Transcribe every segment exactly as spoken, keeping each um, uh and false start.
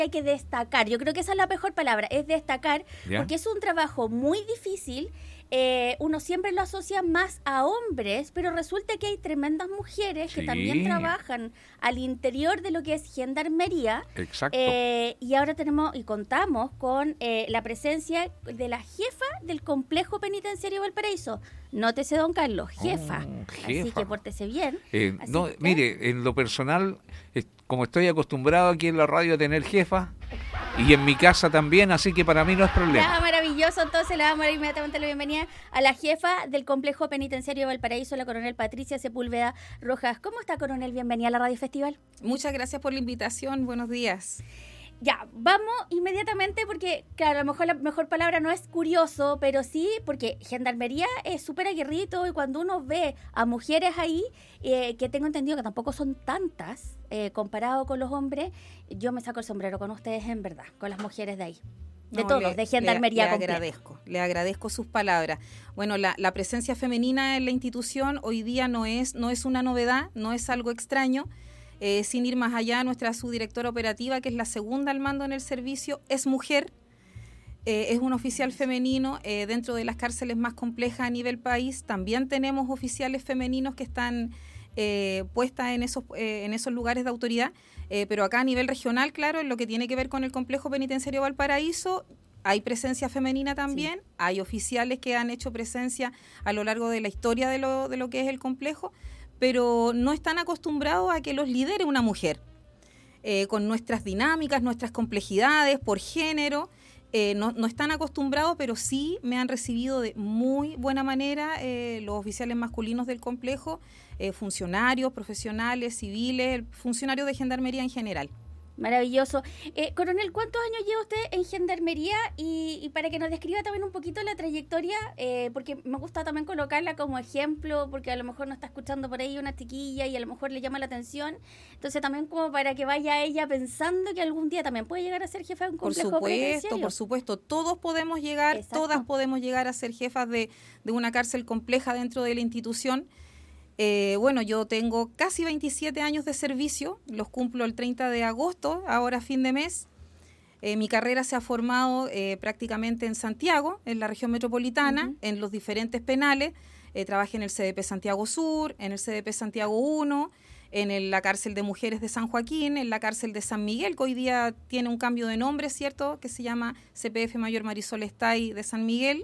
hay que destacar, yo creo que esa es la mejor palabra, es destacar, ¿ya? Porque es un trabajo muy difícil. Eh, uno siempre lo asocia más a hombres, pero resulta que hay tremendas mujeres, sí, que también trabajan al interior de lo que es gendarmería. Exacto. Eh, y ahora tenemos y contamos con eh, la presencia de la jefa del complejo penitenciario Valparaíso. Nótese, don Carlos, jefa. Oh, jefa. Así que pórtese bien. Eh, no, que... Mire, en lo personal, es, como estoy acostumbrado aquí en la radio a tener jefa, y en mi casa también, así que para mí no es problema. Ya, maravilloso. Entonces le damos inmediatamente la bienvenida a la jefa del complejo penitenciario Valparaíso, la coronel Patricia Sepúlveda Rojas. ¿Cómo está, coronel? Bienvenida a la Radio Festival. Muchas gracias por la invitación. Buenos días. Ya, vamos inmediatamente porque, claro, a lo mejor la mejor palabra no es curioso, pero sí porque gendarmería es súper aguerrido y cuando uno ve a mujeres ahí, eh, que tengo entendido que tampoco son tantas, eh, comparado con los hombres, yo me saco el sombrero con ustedes en verdad, con las mujeres de ahí. De no, todos, le, de gendarmería. Le, le agradezco, le agradezco sus palabras. Bueno, la, la presencia femenina en la institución hoy día no es, no es una novedad, no es algo extraño. Eh, sin ir más allá, nuestra subdirectora operativa, que es la segunda al mando en el servicio, es mujer, eh, es un oficial femenino eh, dentro de las cárceles más complejas a nivel país. También tenemos oficiales femeninos que están eh, puestas en esos, eh, en esos lugares de autoridad, eh, pero acá a nivel regional, claro, en lo que tiene que ver con el complejo penitenciario Valparaíso, hay presencia femenina también, sí. Hay oficiales que han hecho presencia a lo largo de la historia de lo, de lo que es el complejo, pero no están acostumbrados a que los lidere una mujer, eh, con nuestras dinámicas, nuestras complejidades por género, eh, no, no están acostumbrados, pero sí me han recibido de muy buena manera eh, los oficiales masculinos del complejo, eh, funcionarios, profesionales, civiles, funcionarios de gendarmería en general. Maravilloso. Eh, coronel, ¿cuántos años lleva usted en gendarmería? Y, y para que nos describa también un poquito la trayectoria, eh, porque me gusta también colocarla como ejemplo, porque a lo mejor nos está escuchando por ahí una chiquilla y a lo mejor le llama la atención. Entonces también como para que vaya ella pensando que algún día también puede llegar a ser jefa de un complejo penitenciario. Por supuesto, por supuesto. Todos podemos llegar, Exacto. todas podemos llegar a ser jefas de, de una cárcel compleja dentro de la institución. Eh, bueno, yo tengo casi veintisiete años de servicio, los cumplo el treinta de agosto, ahora a fin de mes. Eh, mi carrera se ha formado eh, prácticamente en Santiago, en la región metropolitana, uh-huh. en los diferentes penales. Eh, trabajé en el C D P Santiago Sur, en el C D P Santiago uno, en el, la cárcel de mujeres de San Joaquín, en la cárcel de San Miguel, que hoy día tiene un cambio de nombre, ¿cierto?, que se llama C P F Mayor Marisol Estay de San Miguel,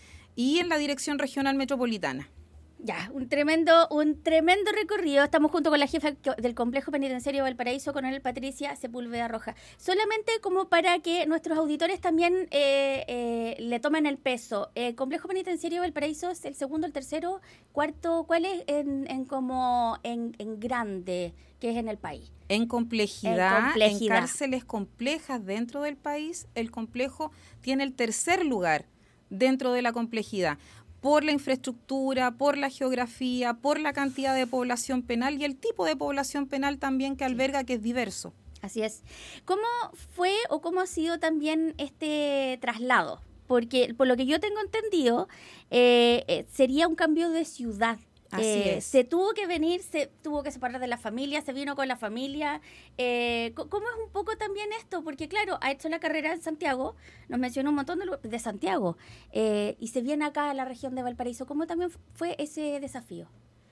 y en la Dirección Regional Metropolitana. Ya, un tremendo, un tremendo recorrido. Estamos junto con la jefa del complejo penitenciario Valparaíso, coronel Patricia Sepúlveda Rojas. Solamente como para que nuestros auditores también eh, eh, le tomen el peso. El complejo penitenciario Valparaíso es el segundo, el tercero, cuarto, ¿cuál es en, en como en, en grande que es en el país? En complejidad, en complejidad, en cárceles complejas dentro del país, el complejo tiene el tercer lugar dentro de la complejidad, por la infraestructura, por la geografía, por la cantidad de población penal y el tipo de población penal también que alberga, que es diverso. Así es. ¿Cómo fue o cómo ha sido también este traslado? Porque por lo que yo tengo entendido, eh, eh, sería un cambio de ciudad. Así eh, es. Se tuvo que venir, se tuvo que separar de la familia, se vino con la familia. Eh, ¿Cómo es un poco también esto? Porque claro, ha hecho la carrera en Santiago, nos mencionó un montón de, de Santiago, eh, y se viene acá a la región de Valparaíso. ¿Cómo también fue ese desafío?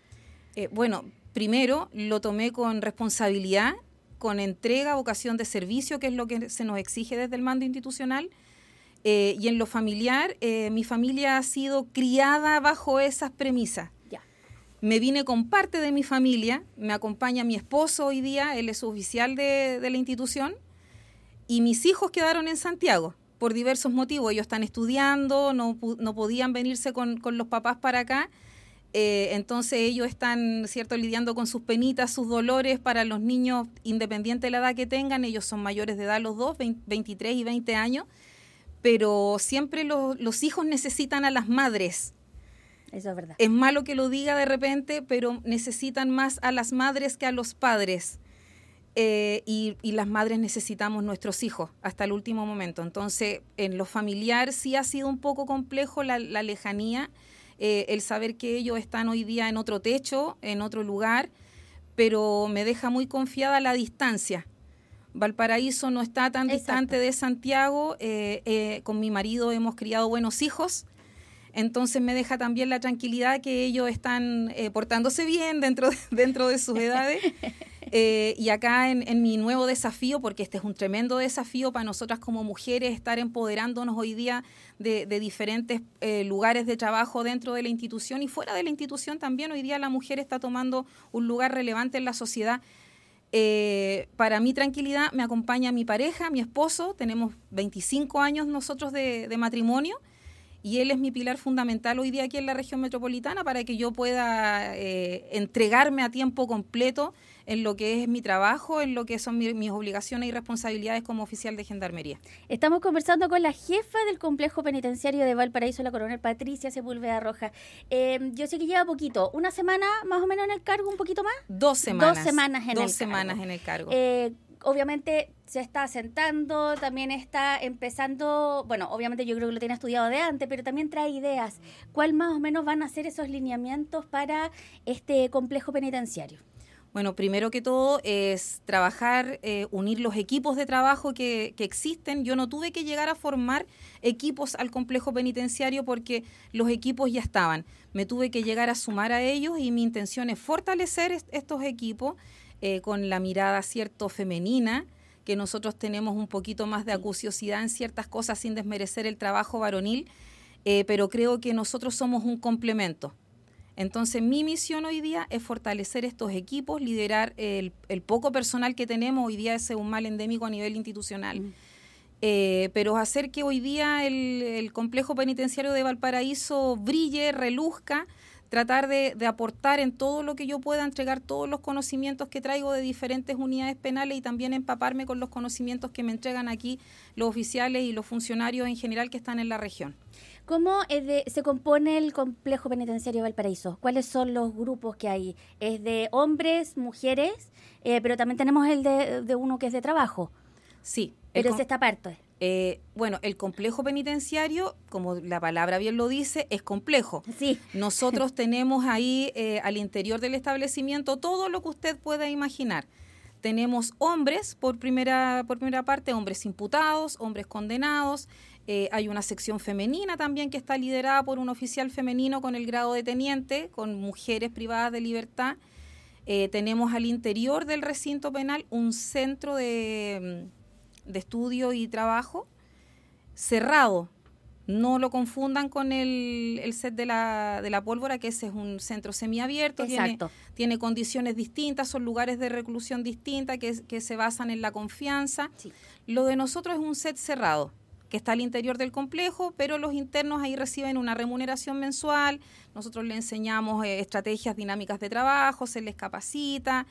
Eh, bueno, primero lo tomé con responsabilidad, con entrega, vocación de servicio, que es lo que se nos exige desde el mando institucional. Eh, y en lo familiar, eh, mi familia ha sido criada bajo esas premisas. Me vine con parte de mi familia, me acompaña mi esposo hoy día, él es oficial de, de la institución, y mis hijos quedaron en Santiago por diversos motivos. Ellos están estudiando, no, no podían venirse con, con los papás para acá, eh, entonces ellos están, cierto, lidiando con sus penitas, sus dolores para los niños, independiente de la edad que tengan. Ellos son mayores de edad los dos, veintitrés y veinte años, pero siempre los, los hijos necesitan a las madres. Eso es verdad. Es malo que lo diga de repente, pero necesitan más a las madres que a los padres. Eh, y, y las madres necesitamos nuestros hijos hasta el último momento. Entonces, en lo familiar sí ha sido un poco complejo la, la lejanía, eh, el saber que ellos están hoy día en otro techo, en otro lugar, pero me deja muy confiada la distancia, Valparaíso no está tan Exacto. distante de Santiago, eh, eh, con mi marido hemos criado buenos hijos, entonces me deja también la tranquilidad que ellos están eh, portándose bien dentro de, dentro de sus edades. Eh, y acá en, en mi nuevo desafío, porque este es un tremendo desafío para nosotras como mujeres, estar empoderándonos hoy día de, de diferentes eh, lugares de trabajo dentro de la institución y fuera de la institución también. Hoy día la mujer está tomando un lugar relevante en la sociedad. Eh, para mi tranquilidad me acompaña mi pareja, mi esposo, tenemos veinticinco años nosotros de, de matrimonio y él es mi pilar fundamental hoy día aquí en la región metropolitana para que yo pueda eh, entregarme a tiempo completo en lo que es mi trabajo, en lo que son mi, mis obligaciones y responsabilidades como oficial de Gendarmería. Estamos conversando con la jefa del complejo penitenciario de Valparaíso, la coronel Patricia Sepúlveda Rojas. Eh, yo sé que lleva poquito, una semana más o menos en el cargo, un poquito más. Dos semanas. Dos semanas en dos el semanas cargo. en el cargo. Eh, obviamente se está asentando, también está empezando, bueno, obviamente yo creo que lo tiene estudiado de antes, pero también trae ideas. ¿Cuál más o menos van a ser esos lineamientos para este complejo penitenciario? Bueno, primero que todo es trabajar, eh, unir los equipos de trabajo que, que existen. Yo no tuve que llegar a formar equipos al complejo penitenciario porque los equipos ya estaban. Me tuve que llegar a sumar a ellos y mi intención es fortalecer est- estos equipos eh, con la mirada, cierto, femenina, que nosotros tenemos un poquito más de acuciosidad en ciertas cosas sin desmerecer el trabajo varonil, eh, pero creo que nosotros somos un complemento. Entonces, mi misión hoy día es fortalecer estos equipos, liderar el, el poco personal que tenemos. Hoy día ese es un mal endémico a nivel institucional. Mm. Eh, pero hacer que hoy día el, el complejo penitenciario de Valparaíso brille, reluzca, tratar de, de aportar en todo lo que yo pueda, entregar todos los conocimientos que traigo de diferentes unidades penales y también empaparme con los conocimientos que me entregan aquí los oficiales y los funcionarios en general que están en la región. ¿Cómo es de, se compone el complejo penitenciario de Valparaíso? ¿Cuáles son los grupos que hay? ¿Es de hombres, mujeres? Eh, pero también tenemos el de, de uno que es de trabajo. Sí. Pero es esta parte. Eh, bueno, el complejo penitenciario, como la palabra bien lo dice, es complejo. Sí. Nosotros tenemos ahí eh, al interior del establecimiento todo lo que usted pueda imaginar. Tenemos hombres, por primera, por primera parte, hombres imputados, hombres condenados. Eh, hay una sección femenina también que está liderada por un oficial femenino con el grado de teniente, con mujeres privadas de libertad. Eh, tenemos al interior del recinto penal un centro de, de estudio y trabajo cerrado. No lo confundan con el, el set de la, de la pólvora, que ese es un centro semiabierto, tiene, tiene condiciones distintas, son lugares de reclusión distintas que, que se basan en la confianza. Sí. Lo de nosotros es un set cerrado, que está al interior del complejo, pero los internos ahí reciben una remuneración mensual. Nosotros les enseñamos eh, estrategias dinámicas de trabajo, se les capacita.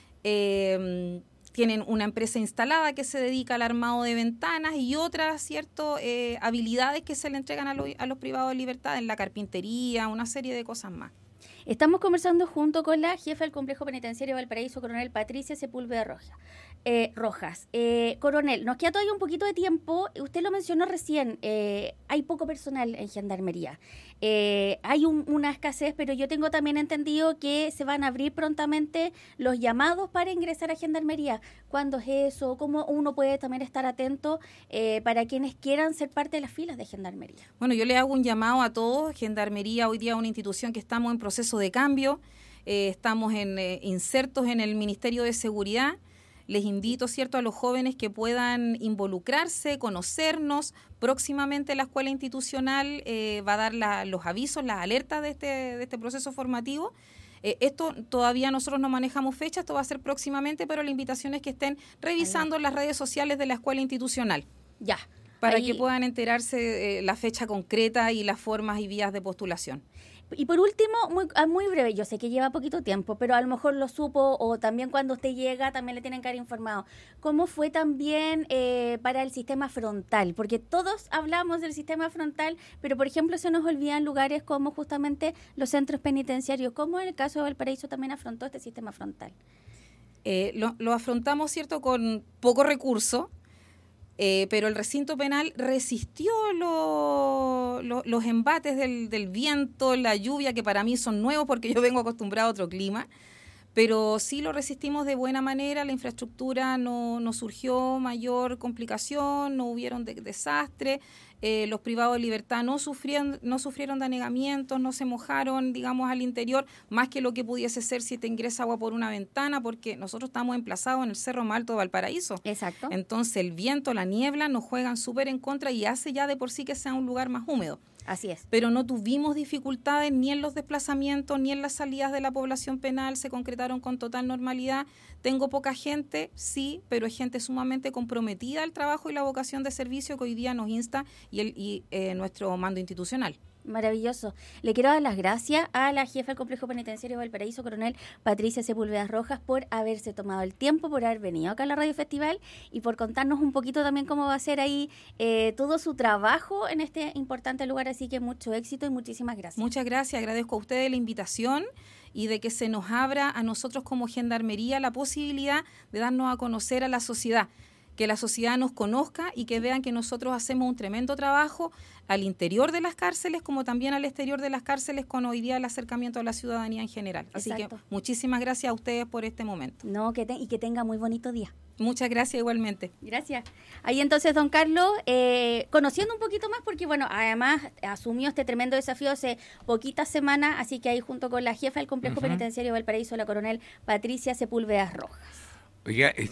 Eh, tienen una empresa instalada que se dedica al armado de ventanas y otras ciertas eh, habilidades que se le entregan a, lo, a los privados de libertad en la carpintería, una serie de cosas más. Estamos conversando junto con la jefa del complejo penitenciario de Valparaíso, coronel Patricia Sepúlveda Rojas. Eh, Rojas. Eh, coronel, nos queda todavía un poquito de tiempo. Usted lo mencionó recién, eh, hay poco personal en Gendarmería. Eh, hay un, una escasez, pero yo tengo también entendido que se van a abrir prontamente los llamados para ingresar a Gendarmería. ¿Cuándo es eso? ¿Cómo uno puede también estar atento eh, para quienes quieran ser parte de las filas de Gendarmería? Bueno, yo le hago un llamado a todos. Gendarmería hoy día es una institución que estamos en proceso de cambio. Eh, estamos en, eh, insertos en el Ministerio de Seguridad. Les invito, ¿cierto?, a los jóvenes que puedan involucrarse, conocernos. Próximamente la escuela institucional eh, va a dar la, los avisos, las alertas de este, de este proceso formativo. Eh, esto todavía nosotros no manejamos fecha, esto va a ser próximamente, pero la invitación es que estén revisando las redes sociales de la escuela institucional. Ya. Para ahí... que puedan enterarse eh, la fecha concreta y las formas y vías de postulación. Y por último, muy, muy breve, yo sé que lleva poquito tiempo, pero a lo mejor lo supo o también cuando usted llega también le tienen que haber informado. ¿Cómo fue también eh, para el sistema frontal? Porque todos hablamos del sistema frontal, pero por ejemplo se nos olvidan lugares como justamente los centros penitenciarios. ¿Cómo en el caso de Valparaíso también afrontó este sistema frontal? Eh, lo, lo afrontamos, ¿cierto?, con poco recurso. Eh, pero el recinto penal resistió lo, lo, los embates del, del viento, la lluvia, que para mí son nuevos porque yo vengo acostumbrado a otro clima, pero sí lo resistimos de buena manera, la infraestructura no, no surgió mayor complicación, no hubieron de, desastre, eh, los privados de libertad no sufrieron, no sufrieron de anegamientos, no se mojaron, digamos, al interior, más que lo que pudiese ser si te ingresa agua por una ventana, porque nosotros estamos emplazados en el Cerro más Alto de Valparaíso. Exacto. Entonces el viento, la niebla nos juegan súper en contra y hace ya de por sí que sea un lugar más húmedo. Así es. Pero no tuvimos dificultades ni en los desplazamientos ni en las salidas de la población penal, se concretaron con total normalidad. Tengo poca gente, sí, pero es gente sumamente comprometida al trabajo y la vocación de servicio que hoy día nos insta y, el, y eh, nuestro mando institucional. Maravilloso. Le quiero dar las gracias a la jefa del Complejo Penitenciario Valparaíso, coronel Patricia Sepúlveda Rojas, por haberse tomado el tiempo, por haber venido acá a la Radio Festival y por contarnos un poquito también cómo va a ser ahí eh, todo su trabajo en este importante lugar. Así que mucho éxito y muchísimas gracias. Muchas gracias. Agradezco a ustedes la invitación y de que se nos abra a nosotros como Gendarmería la posibilidad de darnos a conocer a la sociedad, que la sociedad nos conozca y que vean que nosotros hacemos un tremendo trabajo al interior de las cárceles como también al exterior de las cárceles con hoy día el acercamiento a la ciudadanía en general. Así Exacto. que muchísimas gracias a ustedes por este momento. No, que te, y que tenga muy bonito día. Muchas gracias igualmente. Gracias. Ahí entonces, don Carlos, eh, conociendo un poquito más, porque bueno, además asumió este tremendo desafío hace poquitas semanas, así que ahí junto con la jefa del Complejo uh-huh. Penitenciario Valparaíso, la coronel Patricia Sepúlveda Rojas. Oiga,